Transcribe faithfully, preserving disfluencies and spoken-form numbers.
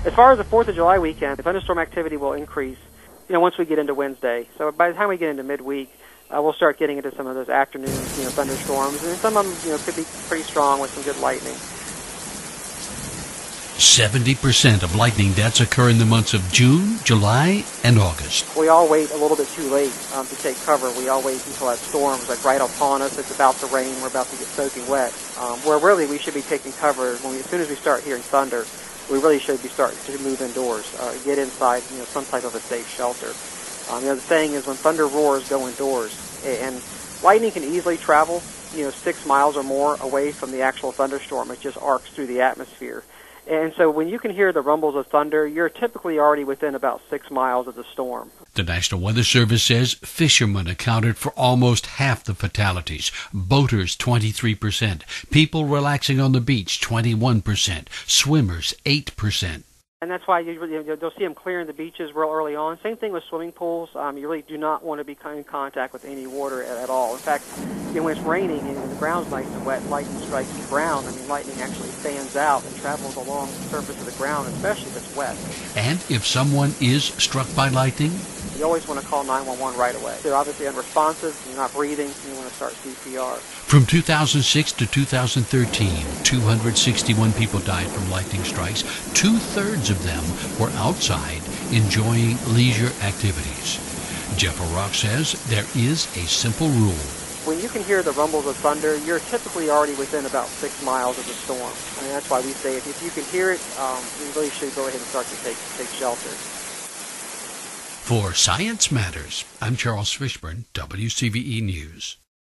As far as the fourth of July weekend, the thunderstorm activity will increase, you know, once we get into Wednesday. So by the time we get into midweek, uh, we'll start getting into some of those afternoon, you know, thunderstorms, and some of them, you know, could be pretty strong with some good lightning. seventy percent of lightning deaths occur in the months of June, July, and August. We all wait a little bit too late um, to take cover. We all wait until that storm is like right upon us. It's about to rain. We're about to get soaking wet. Um, where really we should be taking cover when we, as soon as we start hearing thunder, we really should be starting to move indoors, uh, get inside, you know, some type of a safe shelter. Um, you know, the saying is when thunder roars, go indoors. And lightning can easily travel, you know, six miles or more away from the actual thunderstorm. It just arcs through the atmosphere. And so when you can hear the rumbles of thunder, you're typically already within about six miles of the storm. The National Weather Service says fishermen accounted for almost half the fatalities, boaters twenty-three percent, people relaxing on the beach twenty-one percent, swimmers eight percent. And that's why you, you, you'll see them clearing the beaches real early on. Same thing with swimming pools. Um, you really do not want to be in contact with any water at, at all. In fact, you know, when it's raining and the ground's nice and wet, lightning strikes the ground. I mean, lightning actually fans out and travels along the surface of the ground, especially if it's wet. And if someone is struck by lightning, you always want to call nine one one right away. They're obviously unresponsive, you're not breathing, you want to start C P R. From two thousand six to two thousand thirteen, two hundred sixty-one people died from lightning strikes. Two-thirds of them were outside enjoying leisure activities. Jeff O'Rourke says there is a simple rule. When you can hear the rumbles of thunder, you're typically already within about six miles of the storm. I mean, that's why we say if, if you can hear it, um, you really should go ahead and start to take, take shelter. For Science Matters, I'm Charles Fishburne, W C V E News.